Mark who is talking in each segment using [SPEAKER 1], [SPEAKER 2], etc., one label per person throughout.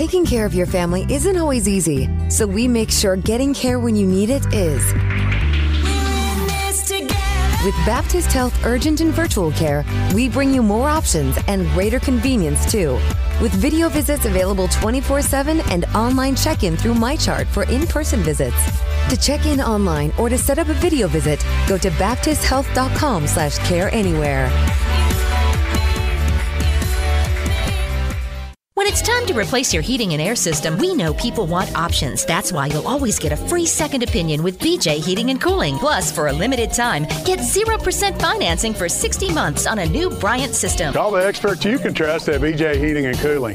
[SPEAKER 1] Taking care of your family isn't always easy, so we make sure getting care when you need it is. With Baptist Health Urgent and Virtual Care, we bring you more options and greater convenience, too. With video visits available 24/7 and online check-in through MyChart for in-person visits. To check in online or to set up a video visit, go to baptisthealth.com/careanywhere.
[SPEAKER 2] When it's time to replace your heating and air system, we know people want options. That's why you'll always get a free second opinion with BJ Heating and Cooling. Plus, for a limited time, get 0% financing for 60 months on a new Bryant system.
[SPEAKER 3] Call the experts you can trust at BJ Heating and Cooling.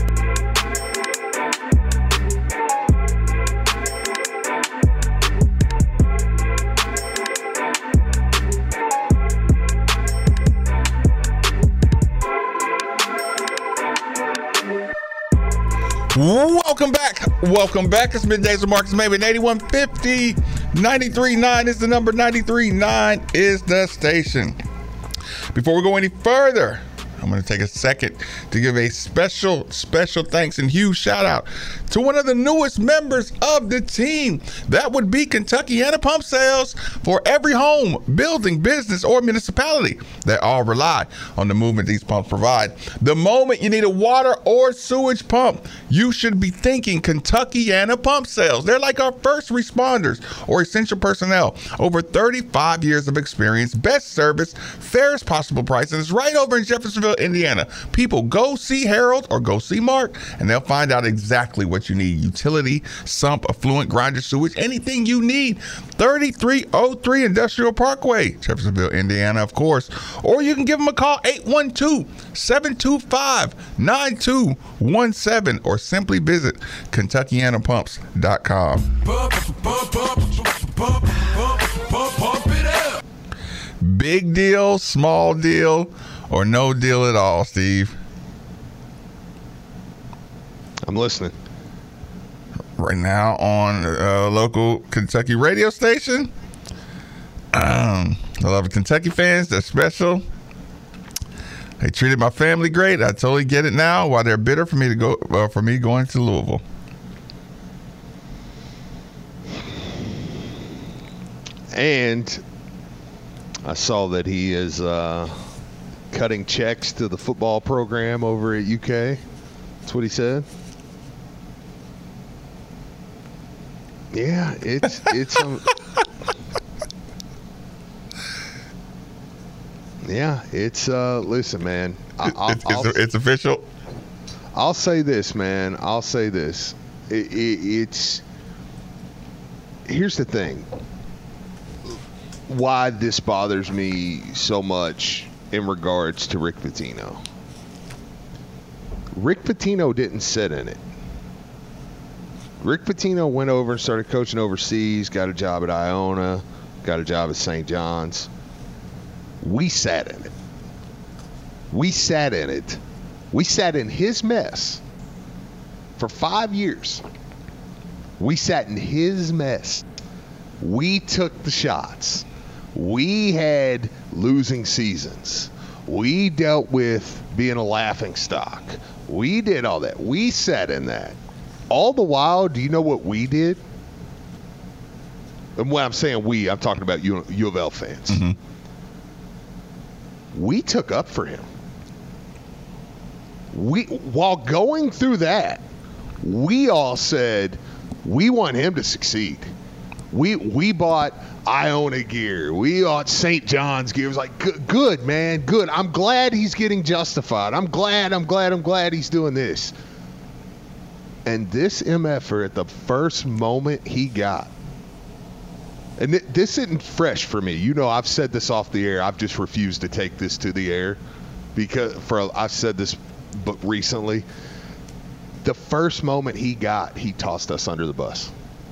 [SPEAKER 4] Welcome back. It's Middays with Marcus Maven. 8150 93.9 is the number. 93.9 is the station. Before we go any further, I'm going to take a second to give a special thanks and huge shout out to one of the newest members of the team. That would be Kentuckiana Pump Sales. For every home, building, business, or municipality that all rely on the movement these pumps provide. The moment you need a water or sewage pump, you should be thinking Kentuckiana Pump Sales. They're like our first responders or essential personnel. Over 35 years of experience, best service, fairest possible prices. It's right over in Jeffersonville, Indiana. People, go see Harold or go see Mark, and they'll find out exactly what you need. Utility, sump, affluent, grinder, sewage, anything you need. 3303 Industrial Parkway, Jeffersonville, Indiana, of course. Or you can give them a call, 812-725-9217, or simply visit KentuckianaPumps.com. Big deal, small deal, or no deal at all, Steve?
[SPEAKER 5] I'm listening.
[SPEAKER 4] Right now on a local Kentucky radio station. I love Kentucky fans. They're special. They treated my family great. I totally get it now. Why they're bitter for me to go for me going to Louisville.
[SPEAKER 5] And I saw that he is cutting checks to the football program over at UK. That's what he said. Yeah, it's yeah, it's listen, man.
[SPEAKER 4] It's official.
[SPEAKER 5] I'll say this, man. I'll say this. It's here's the thing. Why this bothers me so much in regards to Rick Pitino. Rick Pitino didn't sit in it. Rick Pitino went over and started coaching overseas, got a job at Iona, got a job at St. John's. We sat in it. We sat in it. We sat in his mess for 5 years. We sat in his mess. We took the shots. We had losing seasons. We dealt with being a laughing stock. We did all that. We sat in that. All the while, do you know what we did? And when I'm saying we, I'm talking about U of L fans. Mm-hmm. We took up for him. While going through that, we all said we want him to succeed. We bought Iona gear. We bought St. John's gear. It was like, good, man, good. I'm glad he's getting justified. I'm glad he's doing this. And this MFer, at the first moment he got, and this isn't fresh for me. You know, I've said this off the air. I've just refused to take this to the air because I've said this but recently. The first moment he got, he tossed us under the bus.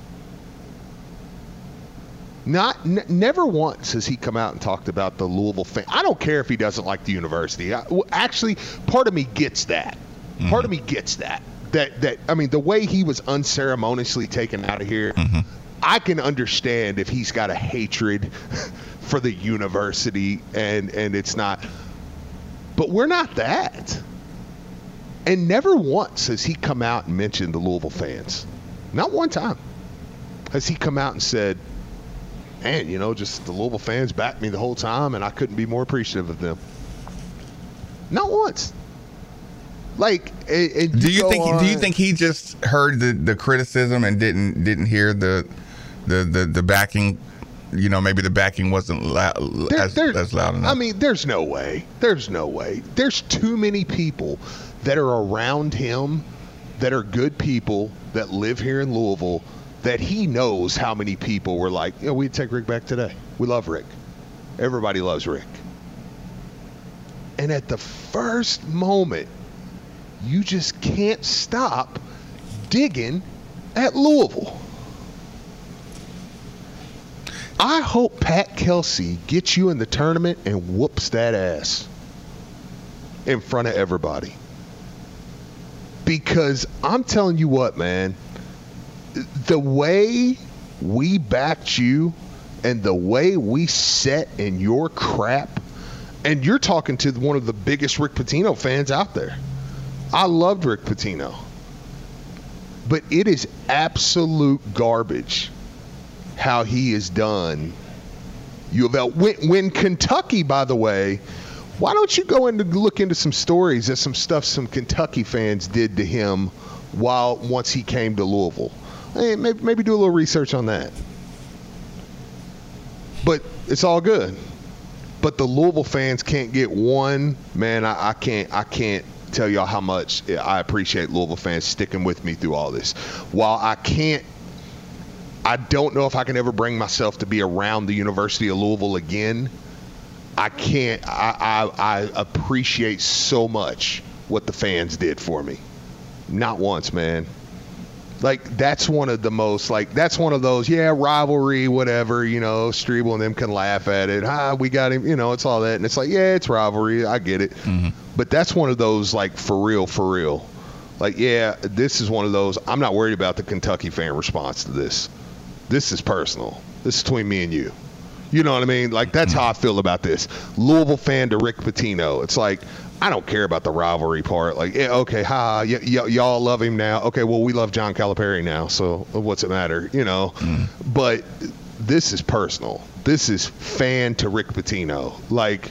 [SPEAKER 5] Never once has he come out and talked about the Louisville fan. I don't care if he doesn't like the university. Actually, part of me gets that. Mm-hmm. Part of me gets that. That I mean, the way he was unceremoniously taken out of here, mm-hmm. I can understand if he's got a hatred for the university and it's not. But we're not that. And never once has he come out and mentioned the Louisville fans. Not one time has he come out and said, man, just the Louisville fans backed me the whole time, and I couldn't be more appreciative of them. Not once. Like, and
[SPEAKER 4] do you think he just heard the criticism and didn't hear the backing? Maybe the backing wasn't as loud enough.
[SPEAKER 5] I mean, there's no way. There's too many people that are around him that are good people that live here in Louisville that he knows how many people were like, we'd take Rick back today. We love Rick. Everybody loves Rick. And at the first moment, you just can't stop digging at Louisville. I hope Pat Kelsey gets you in the tournament and whoops that ass in front of everybody. Because I'm telling you what, man, the way we backed you and the way we set in your crap, and you're talking to one of the biggest Rick Pitino fans out there. I loved Rick Pitino. But it is absolute garbage how he has done U of L. When Kentucky, by the way, why don't you go into look into some stories of some stuff some Kentucky fans did to him once he came to Louisville? Hey, maybe do a little research on that. But it's all good. But the Louisville fans can't get one. Man, I can't tell y'all how much I appreciate Louisville fans sticking with me through all this. While I don't know if I can ever bring myself to be around the University of Louisville again. I can't. I appreciate so much what the fans did for me. Not once, man. Like, that's one of the most, that's one of those, rivalry, whatever, Strebel and them can laugh at it. We got him, it's all that. And it's like, it's rivalry. I get it. Mm-hmm. But that's one of those, for real. Like, this is one of those, I'm not worried about the Kentucky fan response to this. This is personal. This is between me and you. You know what I mean? Like, that's how I feel about this. Louisville fan to Rick Pitino. It's like, I don't care about the rivalry part. Like, okay, y'all love him now. Okay, well, we love John Calipari now, so what's it matter? But this is personal. This is fan to Rick Pitino. Like,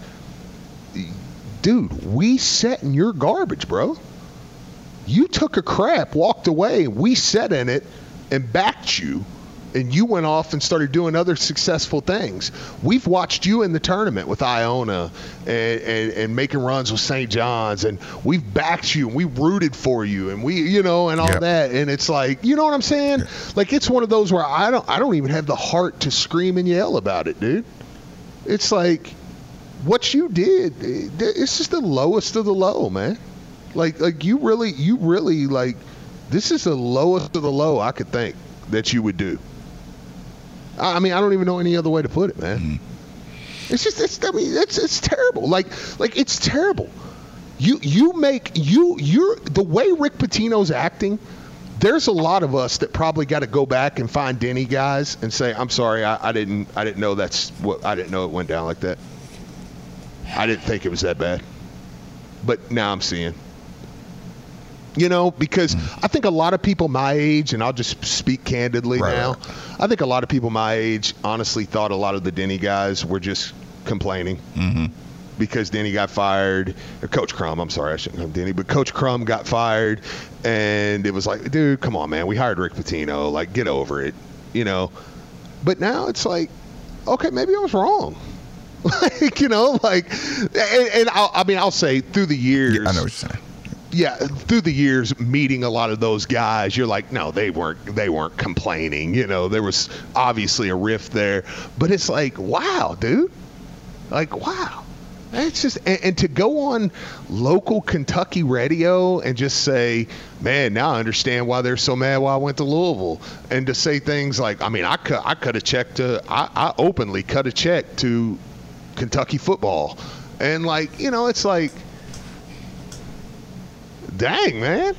[SPEAKER 5] dude, we sat in your garbage, bro. You took a crap, walked away, we sat in it and backed you. And you went off and started doing other successful things. We've watched you in the tournament with Iona and making runs with St. John's, and we've backed you and we rooted for you and we, and all that. And it's like, you know what I'm saying? Yeah. Like, it's one of those where I don't even have the heart to scream and yell about it, dude. It's like what you did. It's just the lowest of the low, man. Like you really like, this is the lowest of the low I could think that you would do. I mean, I don't even know any other way to put it, man. Mm-hmm. It's terrible. Like it's terrible. You're the way Rick Pitino's acting. There's a lot of us that probably got to go back and find Denny guys and say, I'm sorry, I didn't know I didn't know it went down like that. I didn't think it was that bad. But now I'm seeing. Because I think a lot of people my age, and I'll just speak candidly now, I think a lot of people my age honestly thought a lot of the Denny guys were just complaining because Denny got fired. Or Coach Crum, I'm sorry, I shouldn't have Denny, but Coach Crum got fired, and it was like, dude, come on, man, we hired Rick Pitino, like, get over it, But now it's like, okay, maybe I was wrong. I'll say through the years.
[SPEAKER 4] Yeah, I know what you're saying.
[SPEAKER 5] Yeah, through the years, meeting a lot of those guys, you're like, no, they weren't complaining. There was obviously a rift there. But it's like, wow, dude. Like, wow. It's just, and to go on local Kentucky radio and just say, man, now I understand why they're so mad why I went to Louisville. And to say things like, I mean, I cut a check I openly cut a check to Kentucky football. And it's like, dang, man.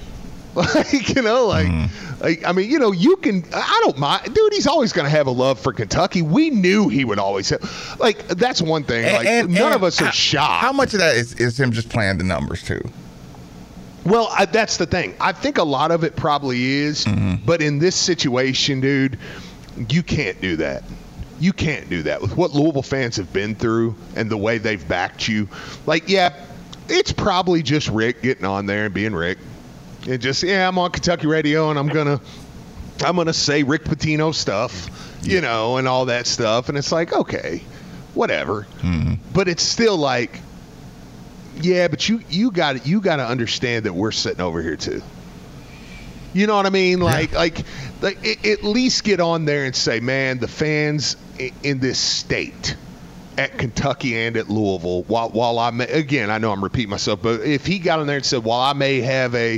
[SPEAKER 5] You can, I don't mind. Dude, he's always going to have a love for Kentucky. We knew he would always have. That's one thing. None of us are shocked.
[SPEAKER 4] How much of that is him just playing the numbers, too?
[SPEAKER 5] Well, that's the thing. I think a lot of it probably is, but in this situation, dude, you can't do that. You can't do that with what Louisville fans have been through and the way they've backed you. Like, yeah, it's probably just Rick getting on there and being Rick. And just, I'm on Kentucky radio and I'm gonna say Rick Pitino stuff, you know, and all that stuff. And it's like, okay, whatever. But it's still like, yeah, but you got to understand that we're sitting over here too. You know what I mean? Like at least get on there and say, man, the fans in this state at Kentucky and at Louisville, while I may, again, I know I'm repeating myself, but if he got on there and said, while I may have a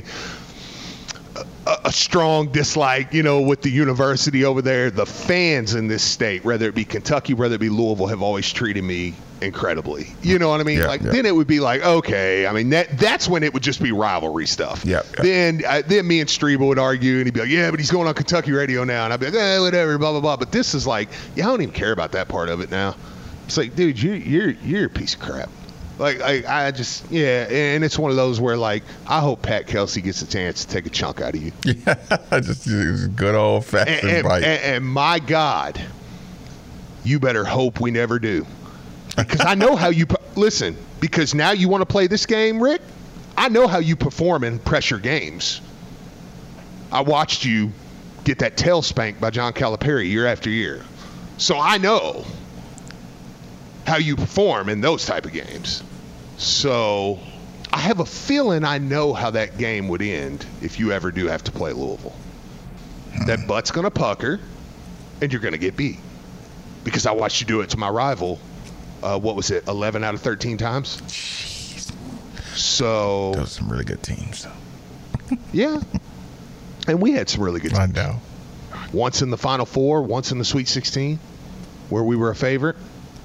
[SPEAKER 5] strong dislike, you know, with the university over there, the fans in this state, whether it be Kentucky, whether it be Louisville, have always treated me incredibly. You know what I mean? Then it would be like, okay, I mean, that's when it would just be rivalry stuff. Then me and Strebo would argue, and he'd be like, yeah, but he's going on Kentucky radio now, and I'd be like, whatever, blah blah blah. But this is like, I don't even care about that part of it now. It's like, dude, you're a piece of crap. Like I just, and it's one of those where, like, I hope Pat Kelsey gets a chance to take a chunk out of you.
[SPEAKER 4] Yeah, just good old fashioned bite.
[SPEAKER 5] And my God, you better hope we never do, because I know how you listen. Because now you want to play this game, Rick. I know how you perform in pressure games. I watched you get that tail spanked by John Calipari year after year, so I know how you perform in those type of games. So I have a feeling I know how that game would end if you ever do have to play Louisville. That butt's going to pucker, and you're going to get beat. Because I watched you do it to my rival, 11 out of 13 times?
[SPEAKER 4] Jeez.
[SPEAKER 5] So
[SPEAKER 4] those are some really good teams.
[SPEAKER 5] Yeah. And we had some really good teams.
[SPEAKER 4] I know.
[SPEAKER 5] Once in the Final Four, once in the Sweet 16, where we were a favorite.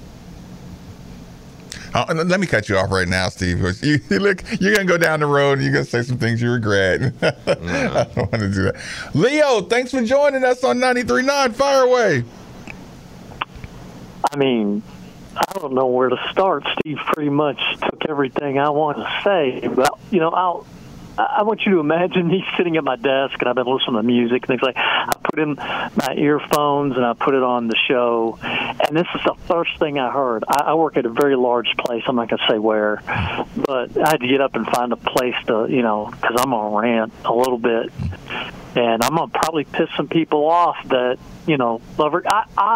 [SPEAKER 4] Let me cut you off right now, Steve. You're going to go down the road and you're going to say some things you regret. I don't want to do that. Leo, thanks for joining us on 93.9. Fire away.
[SPEAKER 6] I mean, I don't know where to start. Steve pretty much took everything I want to say. But, you know, I want you to imagine me sitting at my desk and I've been listening to music and things like I put in my earphones and I put it on the show, and this is the first thing I heard. I work at a very large place. I'm not going to say where, but I had to get up and find a place to, you know, because I'm on a rant a little bit, and I'm going to probably piss some people off that, you know, love it.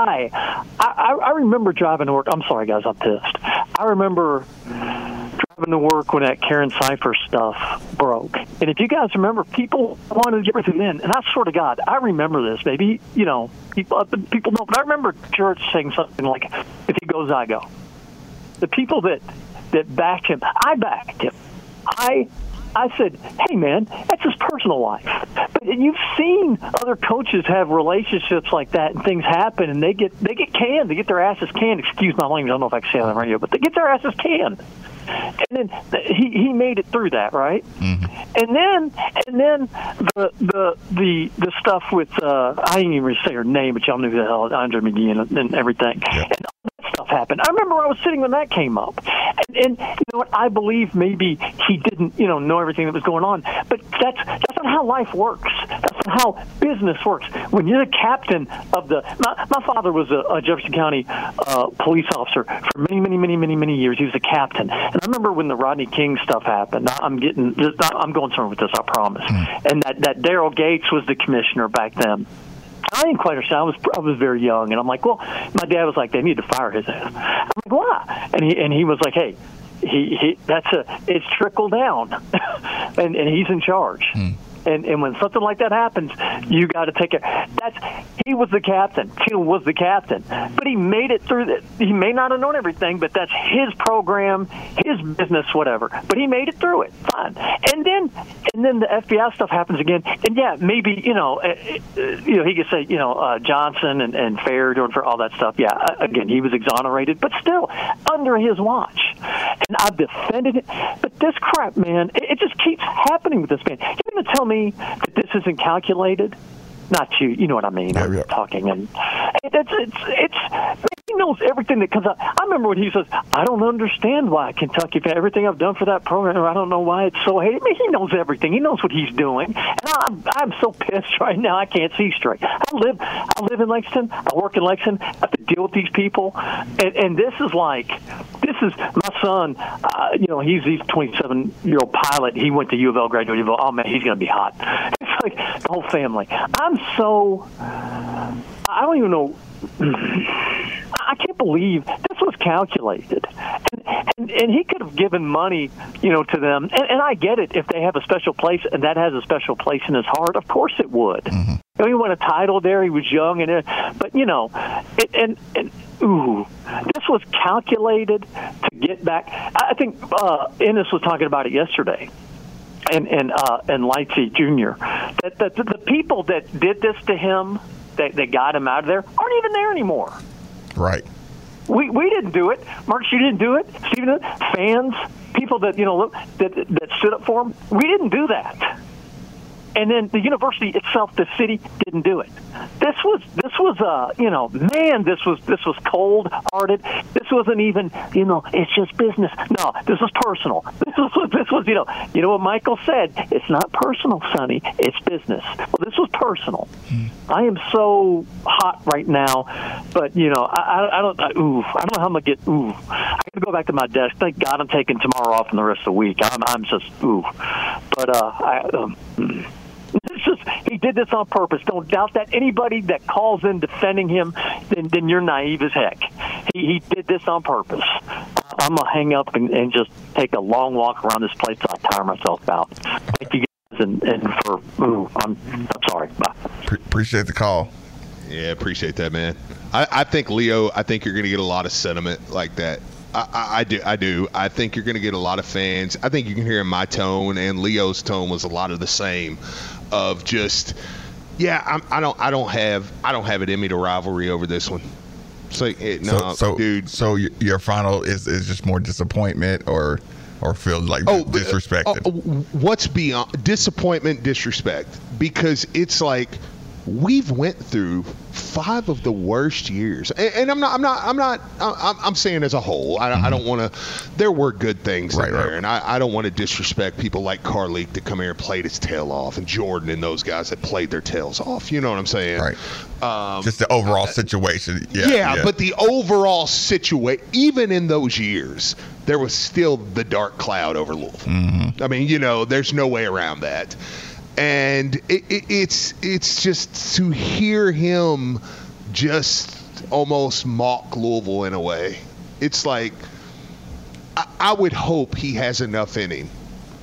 [SPEAKER 6] I remember driving to work. I'm sorry, guys, I'm pissed. I remember driving to work when that Karen Cypher stuff broke. And if you guys remember, people wanted to get everything in. And I swear to God, I remember this. Maybe, you know, people don't. But I remember Church saying something like, if he goes, I go. The people that backed him, I backed him. I said, hey, man, that's his personal life. But you've seen other coaches have relationships like that, and things happen, and they get canned. They get their asses canned. Excuse my language. I don't know if I can say that on the radio, but they get their asses canned. And then he made it through that, right? Mm-hmm. And then the stuff with I didn't even say her name, but y'all knew who the hell Andre McGee and everything. Yeah. And all that stuff happened. I remember I was sitting when that came up, and you know what? I believe maybe he didn't, you know everything that was going on, but that's not how life works. That's not how business works. When you're the captain of my father was a Jefferson County police officer for many years. He was a captain. And I remember when the Rodney King stuff happened. I'm going somewhere with this, I promise. And that Daryl Gates was the commissioner back then. I didn't quite understand. I was very young, and I'm like, well, my dad was like, they need to fire his ass. I'm like, why? And he was like, hey, it's trickle down, and he's in charge. And when something like that happens, you got to take it. He was the captain. Teal was the captain, but he made it through. He may not have known everything, but that's his program, his business, whatever. But he made it through it, fine. And then the FBI stuff happens again, and yeah, maybe he could say Johnson and Fair doing for all that stuff. Yeah, again, he was exonerated, but still under his watch. And I've defended it, but this crap, man, it just keeps happening with this man. You're going to tell me that this isn't calculated? not you. You know what I mean?
[SPEAKER 4] Yeah,
[SPEAKER 6] I'm talking, and it's he knows everything because I remember when he says, "I don't understand why Kentucky everything I've done for that program. I don't know why it's so hated." I mean, he knows everything. He knows what he's doing, and I'm so pissed right now. I can't see straight. I live in Lexington. I work in Lexington. I have to deal with these people, and this is my son. He's 27-year-old pilot. He went to U of L, graduated U of L. Oh man, he's going to be hot. It's like the whole family. I don't even know. I can't believe this was calculated, and he could have given money, to them. And I get it if they have a special place, and that has a special place in his heart. Of course, it would. Mm-hmm. He won a title there. He was young, but this was calculated to get back. I think Ennis was talking about it yesterday. And Lightsey Jr. That the people that did this to him, that got him out of there, aren't even there anymore.
[SPEAKER 4] Right.
[SPEAKER 6] We didn't do it. Mark, you didn't do it. Stephen didn't. Fans, people that that stood up for him. We didn't do that. And then the university itself, the city, didn't do it. This was this was cold-hearted. This wasn't even, it's just business. No, this was personal. This was, what Michael said. It's not personal, Sonny. It's business. Well, this was personal. I am so hot right now, but I don't know how I'm gonna get. I got to go back to my desk. Thank God I'm taking tomorrow off and the rest of the week. I'm just but it's just, he did this on purpose. Don't doubt that. Anybody that calls in defending him, then you're naive as heck. He did this on purpose. I'm going to hang up and just take a long walk around this place till I tire myself out. Thank you guys, I'm sorry. Bye.
[SPEAKER 4] Appreciate the call.
[SPEAKER 5] Yeah, appreciate that, man. I think, Leo, you're going to get a lot of sentiment like that. I do. I think you're going to get a lot of fans. I think you can hear in my tone, and Leo's tone was a lot of the same, of just, I don't have it in me to rivalry over this one. Dude.
[SPEAKER 4] So your final is just more disappointment or feel like disrespected?
[SPEAKER 5] What's beyond disappointment, disrespect? Because it's like, we've went through 5 of the worst years, and I'm saying as a whole. I don't want to. There were good things in there, and I don't want to disrespect people like Carleek that come here and played his tail off, and Jordan and those guys that played their tails off. You know what I'm saying?
[SPEAKER 4] Right. Just the overall situation. Yeah.
[SPEAKER 5] But the overall situation, even in those years, there was still the dark cloud over Louisville. Mm-hmm. I mean, there's no way around that. And it's just to hear him just almost mock Louisville in a way. It's like, I would hope he has enough in him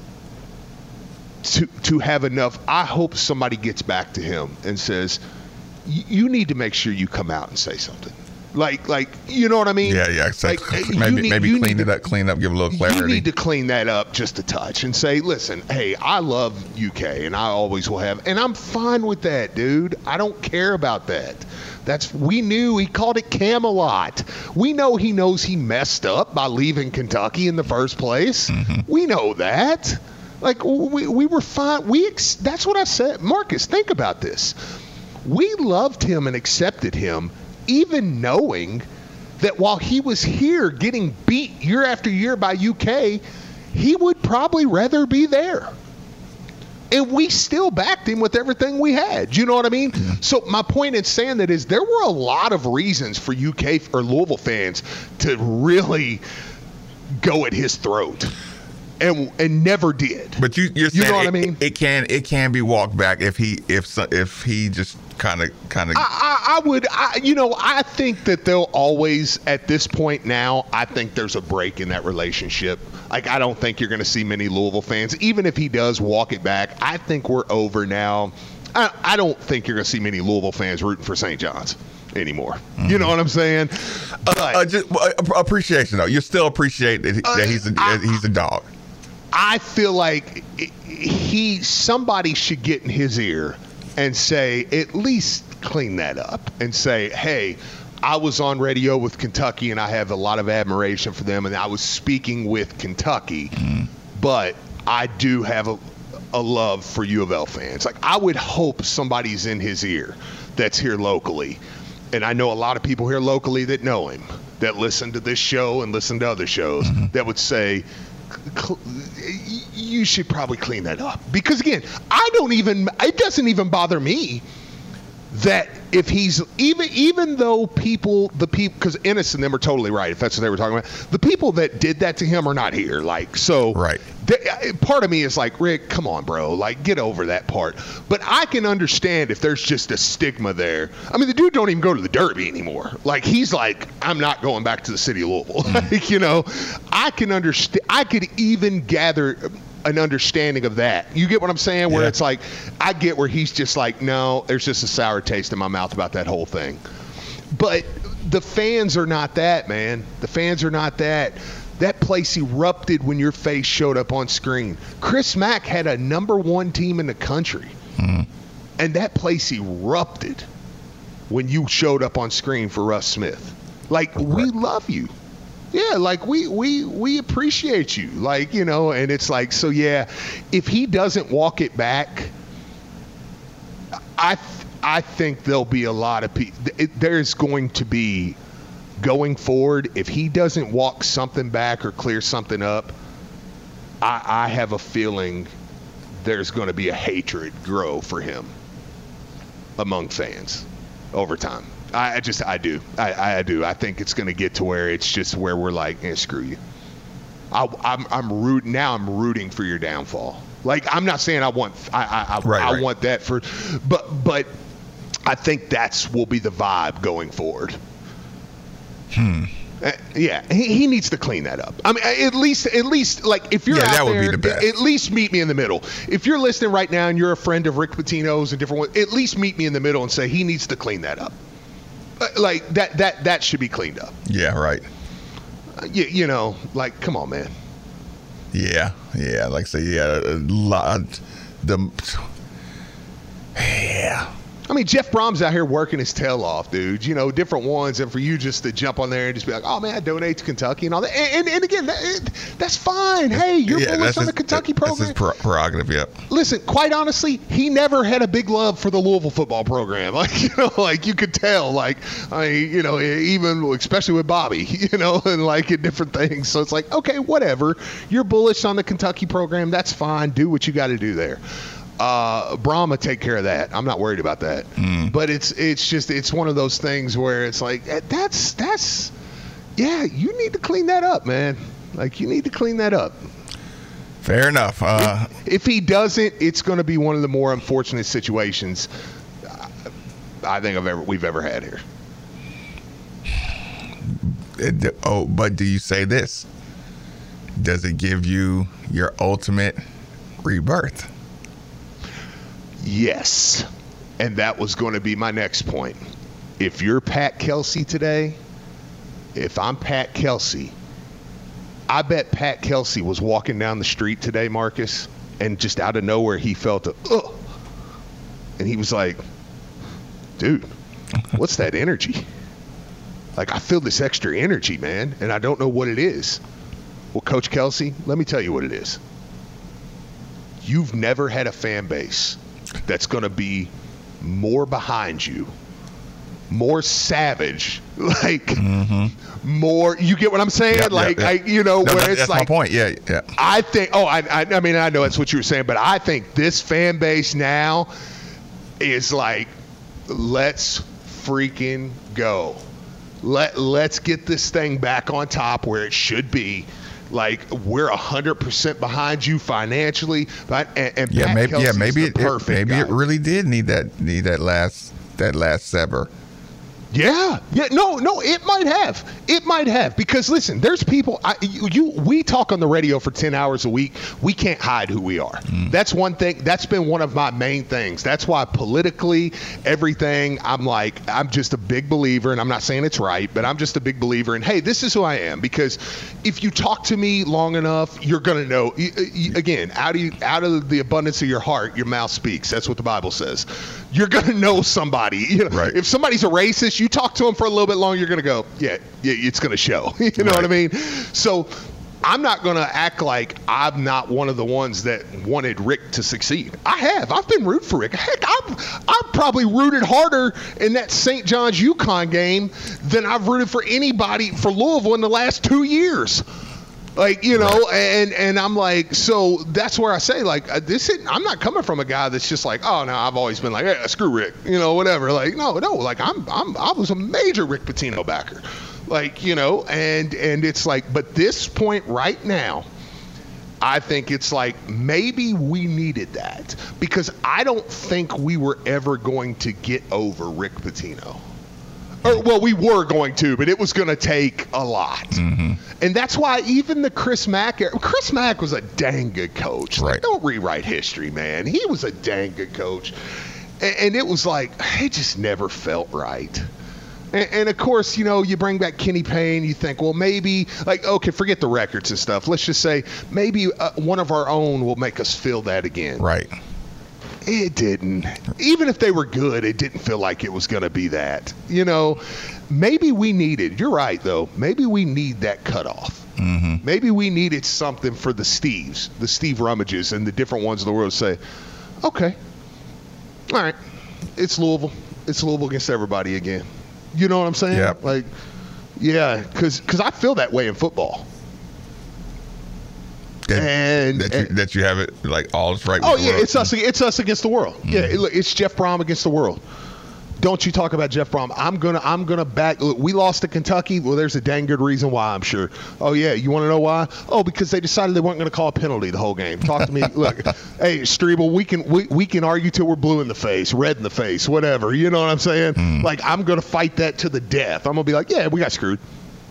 [SPEAKER 5] to have enough. I hope somebody gets back to him and says, you need to make sure you come out and say something. Like, you know what I mean?
[SPEAKER 4] Yeah. Maybe clean up, give a little clarity.
[SPEAKER 5] You need to clean that up just a touch and say, listen, hey, I love UK and I always will have, and I'm fine with that, dude. I don't care about that. We knew he called it Camelot. We know he knows he messed up by leaving Kentucky in the first place. Mm-hmm. We know that. Like, we were fine. That's what I said. Marcus, think about this. We loved him and accepted him, even knowing that while he was here getting beat year after year by UK, he would probably rather be there. And we still backed him with everything we had. You know what I mean? Yeah. So my point in saying that is there were a lot of reasons for UK or Louisville fans to really go at his throat. And never did.
[SPEAKER 4] But you're saying,
[SPEAKER 5] know what I mean?
[SPEAKER 4] It can be walked back if he just kind of.
[SPEAKER 5] I think that they'll always, at this point now, I think there's a break in that relationship. Like, I don't think you're going to see many Louisville fans, even if he does walk it back. I think we're over now. I don't think you're going to see many Louisville fans rooting for St. John's anymore. Mm-hmm. You know what I'm saying?
[SPEAKER 4] Just appreciation though. You still appreciate that he's a dog.
[SPEAKER 5] I feel like somebody should get in his ear and say, at least clean that up and say, hey, I was on radio with Kentucky and I have a lot of admiration for them and I was speaking with Kentucky, but I do have a love for U of L fans. Like, I would hope somebody's in his ear that's here locally. And I know a lot of people here locally that know him, that listen to this show and listen to other shows, that would say, you should probably clean that up. Because, again, it doesn't even bother me that if he's even though the people, because Ennis and them are totally right, if that's what they were talking about, the people that did that to him are not here. Like, so
[SPEAKER 4] right.
[SPEAKER 5] Part of me is like, Rick, come on, bro, like, get over that part. But I can understand if there's just a stigma there. I mean, the dude don't even go to the Derby anymore. Like, he's like, I'm not going back to the city of Louisville. Like, you know, I can understand. I could even gather an understanding of that. You get what I'm saying? Where it's like, I get where he's just like, no, there's just a sour taste in my mouth about that whole thing. But the fans are not that, man. The fans are not that. That place erupted when your face showed up on screen. Chris Mack had a #1 team in the country. And that place erupted when you showed up on screen for Russ Smith. Like, we love you. Yeah, like, we appreciate you. Like, you know, and it's like, so yeah, if he doesn't walk it back, I think there'll be a lot of people. There's going to be, going forward, if he doesn't walk something back or clear something up, I have a feeling there's going to be a hatred grow for him among fans over time. I do. I think it's going to get to where it's just where we're like, screw you. I'm rooting for your downfall. Like, I'm not saying I want that for, but I think will be the vibe going forward. Yeah, he needs to clean that up. I mean, at least like, if you're out
[SPEAKER 4] that
[SPEAKER 5] there,
[SPEAKER 4] would be the best. At
[SPEAKER 5] least meet me in the middle. If you're listening right now and you're a friend of Rick Pitino's and different ones, at least meet me in the middle and say he needs to clean that up. Like, that should be cleaned up.
[SPEAKER 4] Yeah, right.
[SPEAKER 5] You know, like, come on, man.
[SPEAKER 4] Yeah, like I say, a lot.
[SPEAKER 5] I mean, Jeff Brom's out here working his tail off, dude. You know, different ones, and for you just to jump on there and just be like, oh, man, I donate to Kentucky and all that. And again, that's fine. Hey, you're bullish on the Kentucky program.
[SPEAKER 4] That's his prerogative, yep.
[SPEAKER 5] Listen, quite honestly, he never had a big love for the Louisville football program. Like, you know, like, you could tell, like, I mean, you know, even especially with Bobby, you know, and like in different things. So it's like, okay, whatever. You're bullish on the Kentucky program. That's fine. Do what you got to do there. Brahma take care of that. I'm not worried about that. But it's one of those things where it's like, that's you need to clean that up, man. Like, you need to clean that up.
[SPEAKER 4] Fair enough.
[SPEAKER 5] If he doesn't, it's going to be one of the more unfortunate situations I think we've ever had here.
[SPEAKER 4] But do you say this? Does it give you your ultimate rebirth?
[SPEAKER 5] Yes. And that was going to be my next point. If you're Pat Kelsey today, if I'm Pat Kelsey, I bet Pat Kelsey was walking down the street today, Marcus, and just out of nowhere he felt and he was like, dude, what's that energy? Like, I feel this extra energy, man, and I don't know what it is. Well, Coach Kelsey, let me tell you what it is. You've never had a fan base that's going to be more behind you, more savage, like more. You get what I'm saying? Where it's
[SPEAKER 4] that's
[SPEAKER 5] like,
[SPEAKER 4] my point. Yeah.
[SPEAKER 5] I think. I mean, I know that's what you were saying, but I think this fan base now is like, let's freaking go. Let's get this thing back on top where it should be. Like, we're 100% behind you financially, but maybe
[SPEAKER 4] it really did need that last sever.
[SPEAKER 5] Yeah, no, it might have, because listen, there's people, we talk on the radio for 10 hours a week. We can't hide who we are. That's one thing. That's been one of my main things. That's why politically, everything, I'm just a big believer, and I'm not saying it's right, but I'm just a big believer in, hey, this is who I am, because if you talk to me long enough, you're going to know, again, out of the abundance of your heart, your mouth speaks. That's what the Bible says. You're going to know somebody. You know,
[SPEAKER 4] right.
[SPEAKER 5] If somebody's a racist, you talk to them for a little bit longer, you're going to go, yeah, it's going to show. You know what I mean? So I'm not going to act like I'm not one of the ones that wanted Rick to succeed. I have. I've been rooting for Rick. Heck, I've probably rooted harder in that St. John's UConn game than I've rooted for anybody for Louisville in the last 2 years. Like, you know, and I'm like, so that's where I say, like, I'm not coming from a guy that's just like, oh, no, I've always been like, yeah, screw Rick, you know, whatever. Like, no, like I was a major Rick Pitino backer. Like, you know, and it's like, but this point right now, I think it's like maybe we needed that because I don't think we were ever going to get over Rick Pitino. Well, we were going to, but it was going to take a lot. Mm-hmm. And that's why even the Chris Mack was a dang good coach.
[SPEAKER 4] Right.
[SPEAKER 5] Like, don't rewrite history, man. He was a dang good coach. And it was like, it just never felt right. And of course, you know, you bring back Kenny Payne, you think, well, maybe, like, okay, forget the records and stuff. Let's just say maybe one of our own will make us feel that again.
[SPEAKER 4] Right.
[SPEAKER 5] It didn't. Even if they were good, it didn't feel like it was going to be that. You know, maybe we needed, you're right, though, maybe we need that cutoff. Mm-hmm. Maybe we needed something for the Steve Rummages and the different ones in the world to say, okay, all right, it's Louisville. It's Louisville against everybody again. You know what I'm saying?
[SPEAKER 4] Yep.
[SPEAKER 5] Like, yeah, because I feel that way in football.
[SPEAKER 4] That you have it like all right.
[SPEAKER 5] Oh yeah, it's us against the world. Mm-hmm. Yeah, it's Jeff Brom against the world. Don't you talk about Jeff Brom. I'm gonna back. Look, we lost to Kentucky. Well, there's a dang good reason why, I'm sure. Oh yeah, you want to know why? Oh, because they decided they weren't going to call a penalty the whole game. Talk to me. Look, hey Strebel, we can argue till we're blue in the face, red in the face, whatever. You know what I'm saying? Like, I'm gonna fight that to the death. I'm gonna be like, yeah, we got screwed.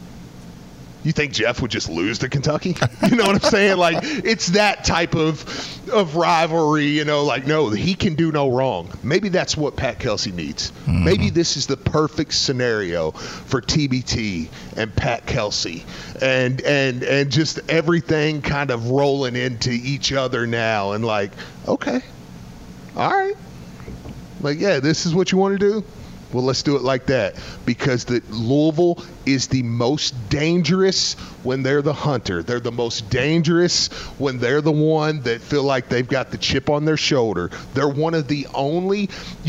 [SPEAKER 5] You think Jeff would just lose to Kentucky? You know what I'm saying? Like, it's that type of rivalry, you know, like, no, he can do no wrong. Maybe that's what Pat Kelsey needs. Mm-hmm. Maybe this is the perfect scenario for TBT and Pat Kelsey and just everything kind of rolling into each other now and like, okay, all right. Like, yeah, this is what you want to do? Well, let's do it like that because the Louisville is the most dangerous when they're the hunter. They're the most dangerous when they're the one that feel like they've got the chip on their shoulder. They're one of the only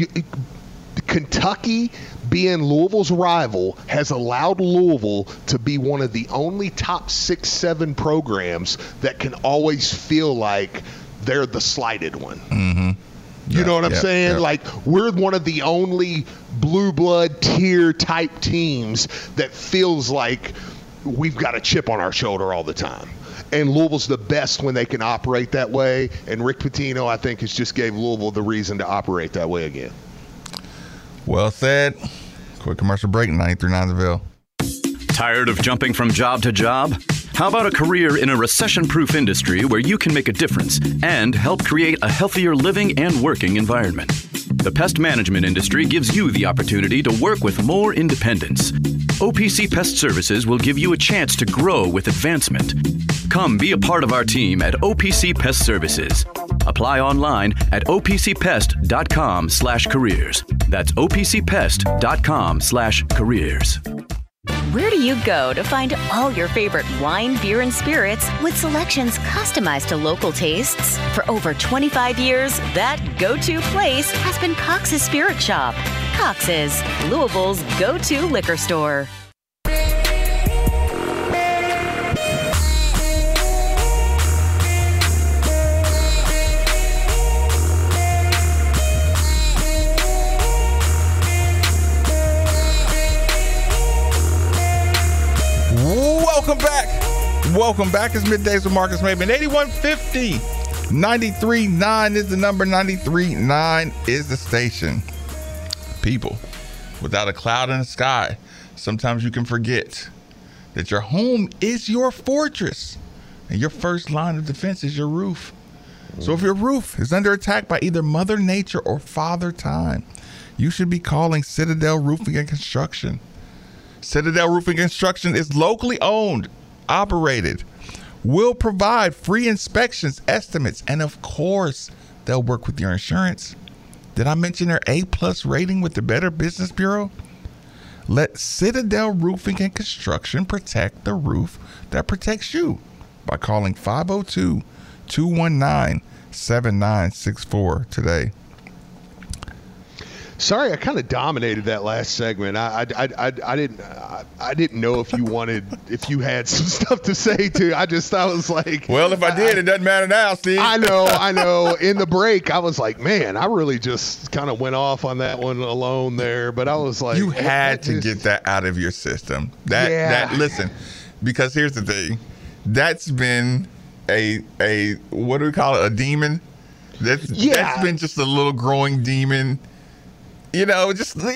[SPEAKER 5] Kentucky being Louisville's rival has allowed Louisville to be one of the only top 6-7 programs that can always feel like they're the slighted one. Mm-hmm. You know what I'm saying? Like, we're one of the only blue blood tier type teams that feels like we've got a chip on our shoulder all the time. And Louisville's the best when they can operate that way. And Rick Pitino, I think, has just gave Louisville the reason to operate that way again.
[SPEAKER 4] Well said. Quick commercial break, 93.9 The Ville.
[SPEAKER 7] Tired of jumping from job to job? How about a career in a recession-proof industry where you can make a difference and help create a healthier living and working environment? The pest management industry gives you the opportunity to work with more independence. OPC Pest Services will give you a chance to grow with advancement. Come be a part of our team at OPC Pest Services. Apply online at opcpest.com/careers. That's opcpest.com/careers.
[SPEAKER 8] Where do you go to find all your favorite wine, beer, and spirits with selections customized to local tastes? For over 25 years, that go-to place has been Cox's Spirit Shop. Cox's, Louisville's go-to liquor store.
[SPEAKER 4] Welcome back. It's Middays with Marcus Maven. 8150 93.9 is the number. 93.9 is the station. People, without a cloud in the sky, sometimes you can forget that your home is your fortress and your first line of defense is your roof. So if your roof is under attack by either Mother Nature or Father Time, you should be calling Citadel Roofing and Construction. Citadel Roofing and Construction is locally owned, operated, will provide free inspections, estimates, and of course, they'll work with your insurance. Did I mention their A+ rating with the Better Business Bureau? Let Citadel Roofing and Construction protect the roof that protects you. by calling 502-219-7964 today.
[SPEAKER 5] Sorry, I kind of dominated that last segment. I didn't know if you had some stuff to say too. I was like,
[SPEAKER 4] well, if I did, it doesn't matter now, Steve.
[SPEAKER 5] I know. In the break, I was like, man, I really just kind of went off on that one alone there. But I was like,
[SPEAKER 4] you had to get that out of your system. Listen, because here's the thing, that's been a what do we call it? A demon. That's been just a little growing demon. You know, just and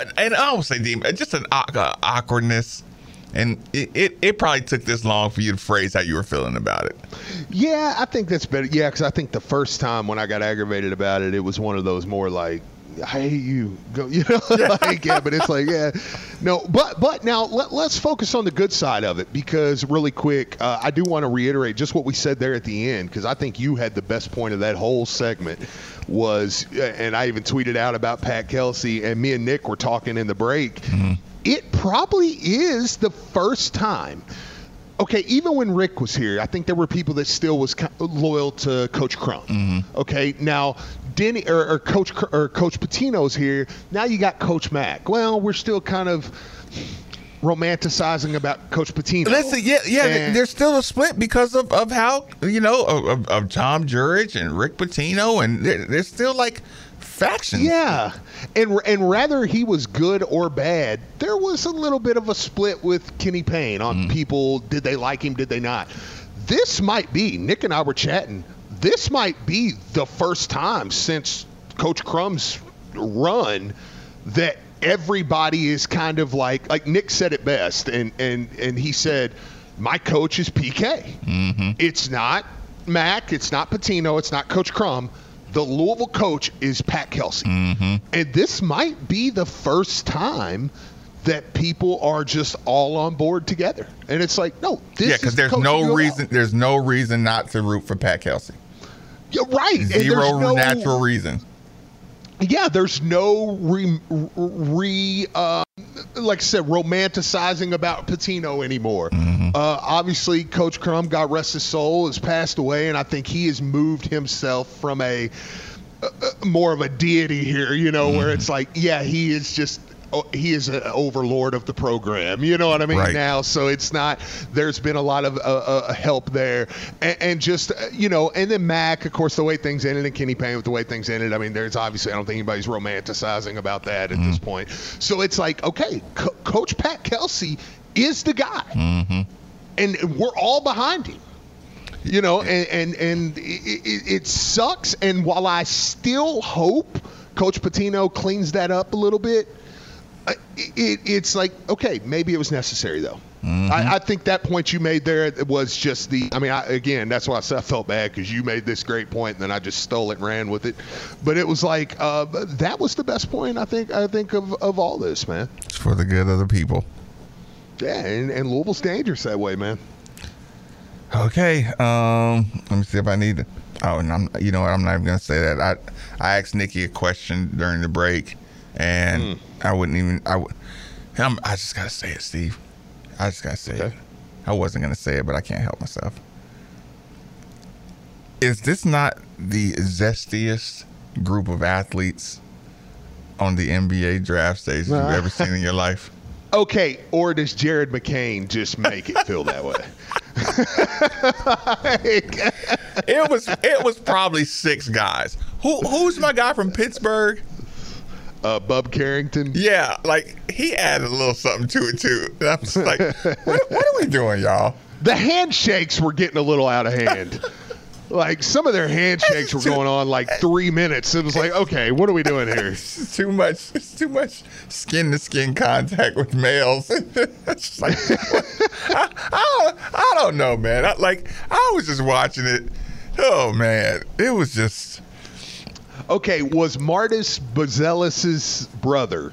[SPEAKER 4] I won't say demon, just an awkwardness, and it probably took this long for you to phrase how you were feeling about it.
[SPEAKER 5] Yeah, I think that's better. Yeah, because I think the first time when I got aggravated about it, it was one of those more like, I hate you, go, you know, like, yeah. But it's like, yeah, no. But now let's focus on the good side of it, because really quick, I do want to reiterate just what we said there at the end, because I think you had the best point of that whole segment. Was, and I even tweeted out about Pat Kelsey, and me and Nick were talking in the break. Mm-hmm. It probably is the first time. Okay, even when Rick was here, I think there were people that still was loyal to Coach Crum. Mm-hmm. Okay, now Denny or Coach Pitino's here. Now you got Coach Mack. Well, we're still kind of romanticizing about Coach Pitino.
[SPEAKER 4] Listen, there's still a split because of how, you know, of Tom Jurich and Rick Pitino, and there's still like factions.
[SPEAKER 5] Yeah, and rather he was good or bad, there was a little bit of a split with Kenny Payne on people. Did they like him? Did they not? This might be, Nick and I were chatting, this might be the first time since Coach Crum's run that everybody is kind of like Nick said it best, and he said, my coach is PK. Mm-hmm. It's not Mac, it's not Pitino, it's not Coach Crum. The Louisville coach is Pat Kelsey. Mm-hmm. And this might be the first time that people are just all on board together. And it's like, no, this is
[SPEAKER 4] because there's no reason not to root for Pat Kelsey.
[SPEAKER 5] Yeah, right.
[SPEAKER 4] Zero natural reason.
[SPEAKER 5] Yeah, there's no like I said, romanticizing about Pitino anymore. Mm-hmm. Obviously, Coach Crum, God rest his soul, has passed away, and I think he has moved himself from a more of a deity here, you know, where it's like, yeah, he is an overlord of the program, you know what I mean, right. Now. So it's not, there's been a lot of help there, and just, you know, and then Mac, of course, the way things ended, and Kenny Payne with the way things ended, I mean, there's obviously, I don't think anybody's romanticizing about that at this point. So it's like, okay, Coach Pat Kelsey is the guy, and we're all behind him. You know, and it sucks, and while I still hope Coach Pitino cleans that up a little bit, it's like, okay, maybe it was necessary, though. Mm-hmm. I think that point you made there was just again, that's why I felt bad, because you made this great point, and then I just stole it and ran with it. But it was like, that was the best point, I think of all this, man.
[SPEAKER 4] It's for the good of the people.
[SPEAKER 5] Yeah, and Louisville's dangerous that way, man.
[SPEAKER 4] Okay, let me see if I need to. Oh, and you know what? I'm not even going to say that. I asked Nikki a question during the break, and I wouldn't even. I just got to say it, Steve. I just got to say it. I wasn't going to say it, but I can't help myself. Is this not the zestiest group of athletes on the NBA draft stage you've ever seen in your life?
[SPEAKER 5] Okay, or does Jared McCain just make it feel that way?
[SPEAKER 4] It was probably 6 guys. Who's my guy from Pittsburgh?
[SPEAKER 5] Bub Carrington.
[SPEAKER 4] Yeah, like he added a little something to it too. And I'm just like, what are we doing, y'all?
[SPEAKER 5] The handshakes were getting a little out of hand. Like, some of their handshakes were going on like 3 minutes. It was like, okay, what are we doing here?
[SPEAKER 4] It's too much skin-to-skin contact with males. It's like, I don't know, man. I was just watching it. Oh, man. It was just...
[SPEAKER 5] Okay, was Martis Buzelis' brother,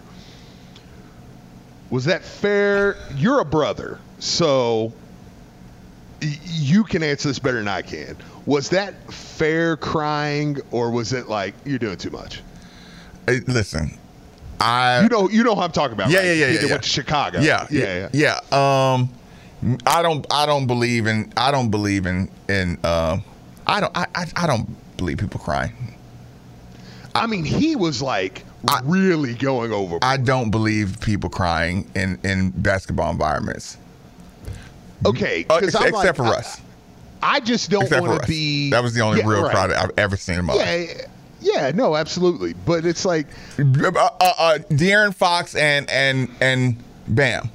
[SPEAKER 5] was that fair? You're a brother, so you can answer this better than I can. Was that fair crying, or was it like, you're doing too much?
[SPEAKER 4] Hey, listen, you
[SPEAKER 5] know who I'm talking about.
[SPEAKER 4] Yeah,
[SPEAKER 5] right?
[SPEAKER 4] yeah.
[SPEAKER 5] They went to Chicago.
[SPEAKER 4] Yeah. I don't believe people crying.
[SPEAKER 5] I mean, he was like really going over.
[SPEAKER 4] I don't believe people crying in basketball environments.
[SPEAKER 5] Okay,
[SPEAKER 4] except for Russ.
[SPEAKER 5] I just don't want to be.
[SPEAKER 4] That was the only real crowd I've ever seen in my life.
[SPEAKER 5] Yeah, no, absolutely. But it's like
[SPEAKER 4] De'Aaron Fox and Bam.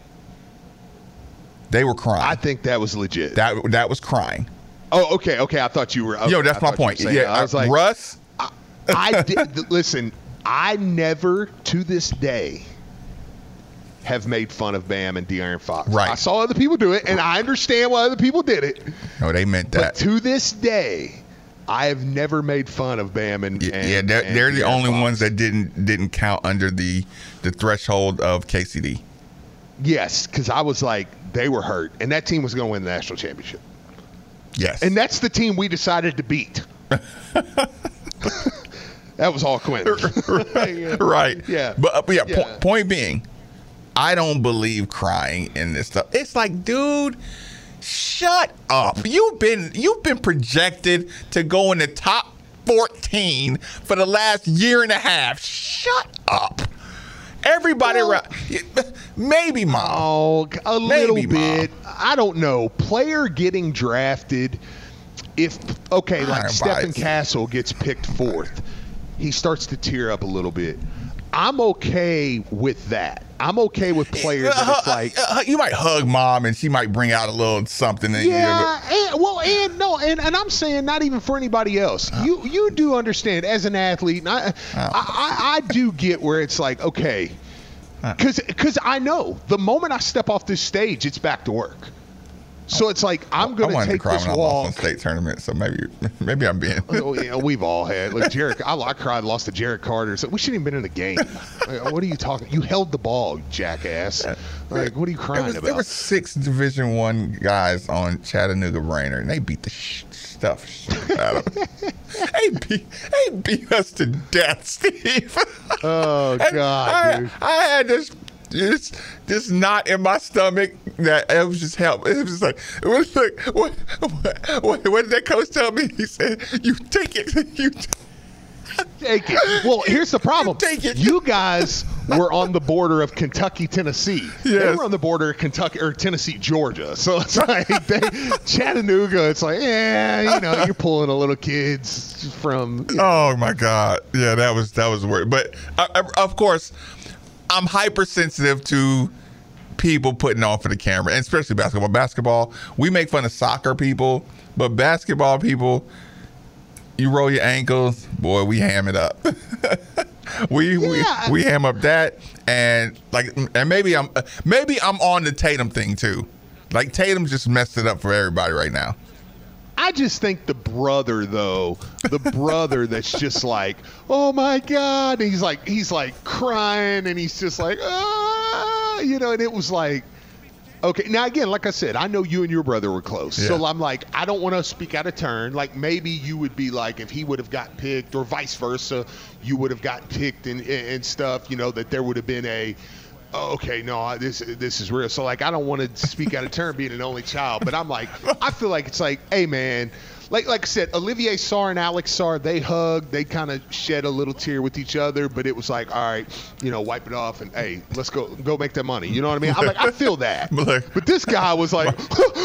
[SPEAKER 4] They were crying.
[SPEAKER 5] I think that was legit.
[SPEAKER 4] That was crying.
[SPEAKER 5] Oh, okay. I thought you were. Okay,
[SPEAKER 4] that's my point. Yeah,
[SPEAKER 5] I was like,
[SPEAKER 4] Russ.
[SPEAKER 5] I did. Listen, I never to this day have made fun of Bam and De'Aaron Fox.
[SPEAKER 4] Right.
[SPEAKER 5] I saw other people do it, and I understand why other people did it.
[SPEAKER 4] No, they meant that.
[SPEAKER 5] But to this day, I have never made fun of Bam and
[SPEAKER 4] they're the only
[SPEAKER 5] Fox.
[SPEAKER 4] ones that didn't count under the threshold of KCD.
[SPEAKER 5] Yes, because I was like, they were hurt, and that team was going to win the national championship.
[SPEAKER 4] Yes,
[SPEAKER 5] and that's the team we decided to beat. That was all Quinn.
[SPEAKER 4] Right.
[SPEAKER 5] Yeah.
[SPEAKER 4] But point being, I don't believe crying in this stuff. It's like, dude, shut up. You've been projected to go in the top 14 for the last year and a half. Shut up. Everybody around. Maybe Mom.
[SPEAKER 5] Oh, a little bit. Mom. I don't know. Player getting drafted. Like Stephen Castle gets picked 4th. He starts to tear up a little bit. I'm okay with that. I'm okay with players that it's like
[SPEAKER 4] you might hug Mom and she might bring out a little something.
[SPEAKER 5] Yeah, and I'm saying not even for anybody else. You do understand as an athlete, and I do get where it's like, okay, because I know the moment I step off this stage, it's back to work. So it's like I'm going to take this walk.
[SPEAKER 4] I state tournament, so maybe I'm being.
[SPEAKER 5] We've all had. Like I cried, lost to Jarrett Carter. So we shouldn't have been in the game. Like, what are you talking? You held the ball, you jackass. Like, what are you crying about? There
[SPEAKER 4] were 6 Division I guys on Chattanooga Brainerd, and they beat the stuff out of them. They beat us to death, Steve.
[SPEAKER 5] Oh God, dude!
[SPEAKER 4] I had this knot in my stomach that it was just help. It was just like, look, what did that coach tell me? He said, "You take it,
[SPEAKER 5] take it." Well, here's the problem.
[SPEAKER 4] Take it.
[SPEAKER 5] You guys were on the border of Kentucky, Tennessee. Yes. They were on the border of Kentucky or Tennessee, Georgia. So it's like Chattanooga. It's like, you're pulling a little kids from.
[SPEAKER 4] Oh my God, yeah, that was weird. But of course, I'm hypersensitive to people putting on for the camera, and especially basketball. Basketball, we make fun of soccer people, but basketball people, you roll your ankles, boy, we ham it up. we ham up that, and maybe I'm on the Tatum thing too. Like Tatum just messed it up for everybody right now.
[SPEAKER 5] I just think the brother that's just like, oh my God, and he's like crying, and he's just like, and it was like, okay. Now again, like I said, I know you and your brother were close, so I'm like, I don't want to speak out of turn. Like maybe you would be like, if he would have got picked, or vice versa, you would have gotten picked and stuff. That there would have been a. Okay, no, this is real. So, like, I don't want to speak out of turn being an only child, but I'm like, I feel like it's like, hey, man, like I said, Olivier Sarr and Alex Sarr, they hugged, they kind of shed a little tear with each other, but it was like, all right, wipe it off, and hey, let's go make that money. You know what I mean? I'm like, I feel that. But this guy was like,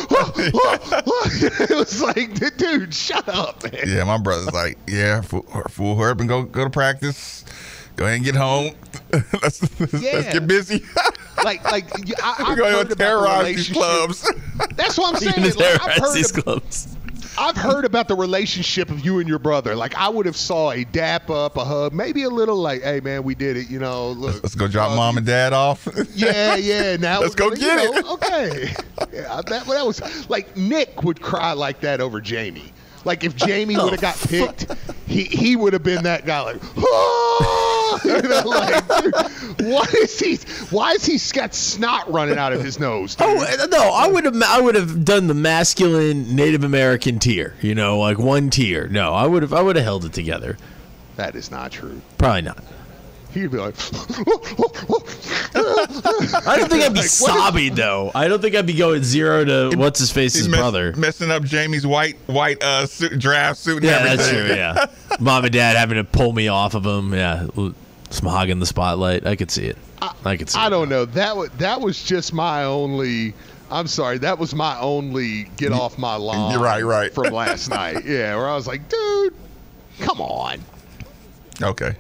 [SPEAKER 5] it was like, dude, shut up, man.
[SPEAKER 4] Yeah, my brother's like, yeah, fool her up and go to practice. Go ahead and get home. Let's get busy.
[SPEAKER 5] I've
[SPEAKER 4] We're going to terrorize these clubs.
[SPEAKER 5] That's what I'm saying. I've heard about the relationship of you and your brother. Like, I would have saw a dap up, a hug, maybe a little like, hey, man, we did it. Look,
[SPEAKER 4] let's go drop mom and dad off.
[SPEAKER 5] Yeah. Now
[SPEAKER 4] let's go get it.
[SPEAKER 5] Okay. Yeah, that was like Nick would cry like that over Jamie. Like if Jamie would have got picked, he would have been that guy like, dude, why is he got snot running out of his nose, dude?
[SPEAKER 9] Oh no, I would have done the masculine Native American tier, like one tier. No, I would have held it together.
[SPEAKER 5] That is not true.
[SPEAKER 9] Probably not.
[SPEAKER 5] He'd be like,
[SPEAKER 9] I don't think I'd be sobbing though. I don't think I'd be going 0 to what's his face's brother.
[SPEAKER 4] Messing up Jamie's white suit, draft suit. And
[SPEAKER 9] Yeah,
[SPEAKER 4] everything.
[SPEAKER 9] that's true. Yeah, mom and dad having to pull me off of him. Yeah, smog in the spotlight. I could see it. I could see.
[SPEAKER 5] I don't know. That was just my only. I'm sorry. That was my only get off my lawn.
[SPEAKER 4] Right.
[SPEAKER 5] From last night. Yeah, where I was like, dude, come on.
[SPEAKER 4] Okay.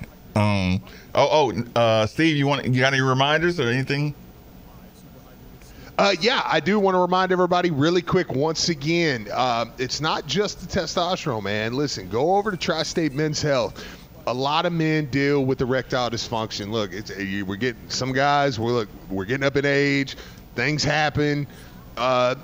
[SPEAKER 4] Steve, you got any reminders or anything?
[SPEAKER 5] Yeah, I do want to remind everybody really quick once again, it's not just the testosterone, man. Listen, go over to Tri-State Men's Health. A lot of men deal with erectile dysfunction. Look, we're getting some guys. We're getting up in age. Things happen, and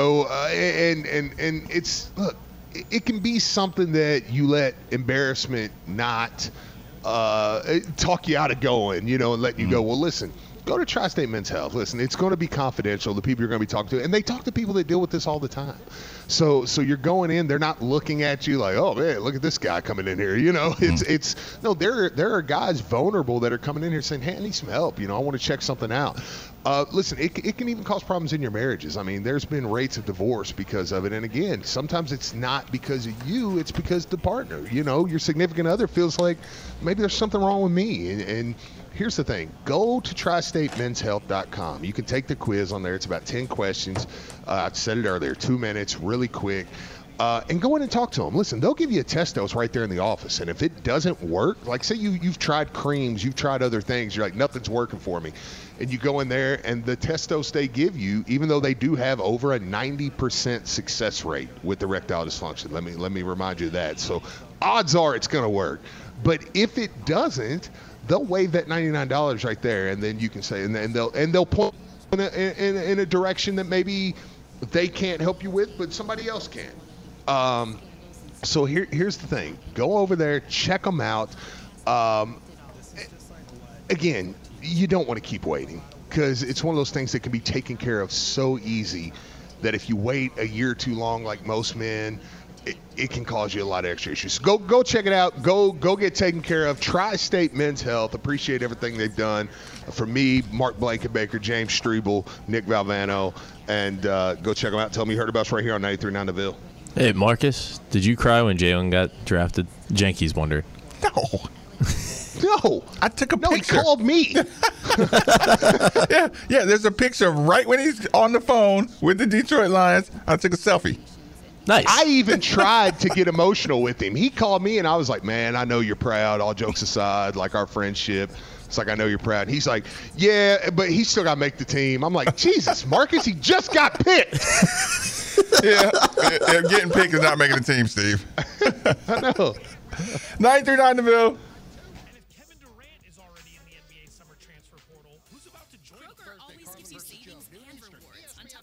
[SPEAKER 5] it's look. It can be something that you let embarrassment not talk you out of going, and let you go. Well, listen. Go to Tri-State Men's Health. Listen, it's going to be confidential, the people you're going to be talking to. And they talk to people that deal with this all the time. So you're going in, they're not looking at you like, oh, man, look at this guy coming in here. There are guys vulnerable that are coming in here saying, hey, I need some help. I want to check something out. Listen, it can even cause problems in your marriages. I mean, there's been rates of divorce because of it. And again, sometimes it's not because of you, it's because the partner. Your significant other feels like maybe there's something wrong with me. And here's the thing. Go to tristatemenshealth.com. You can take the quiz on there. It's about 10 questions. I said it earlier, 2 minutes, really quick. And go in and talk to them. Listen, they'll give you a test dose right there in the office. And if it doesn't work, like say you've tried creams, you've tried other things, you're like, nothing's working for me. And you go in there and the test dose they give you, even though they do have over a 90% success rate with erectile dysfunction. Let me remind you of that. So odds are it's going to work. But if it doesn't, they'll waive that $99 right there, and then you can say, and they'll point in a direction that maybe they can't help you with, but somebody else can. So here's the thing: go over there, check them out. Again, you don't want to keep waiting because it's one of those things that can be taken care of so easy that if you wait a year too long, like most men. It can cause you a lot of extra issues. Go check it out. Go get taken care of. Tri-State Men's Health. Appreciate everything they've done for me, Mark Blankenbaker, James Strebel, Nick Valvano, and go check them out. Tell them you heard about us right here on 93.9 The Ville.
[SPEAKER 9] Hey, Marcus, did you cry when Jalen got drafted? Janky's wondered.
[SPEAKER 5] No.
[SPEAKER 4] I took a picture.
[SPEAKER 5] He called me.
[SPEAKER 4] Yeah. There's a picture right when he's on the phone with the Detroit Lions. I took a selfie.
[SPEAKER 9] Nice.
[SPEAKER 5] I even tried to get emotional with him. He called me, and I was like, man, I know you're proud, all jokes aside, like our friendship. It's like, I know you're proud. And he's like, yeah, but he still got to make the team. I'm like, Jesus, Marcus, he just got picked.
[SPEAKER 4] Yeah, getting picked is not making the team, Steve.
[SPEAKER 5] I know.
[SPEAKER 4] 93.9 The Ville.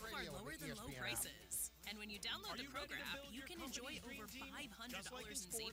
[SPEAKER 10] And when you download the Kroger app, you can enjoy over $500 in savings.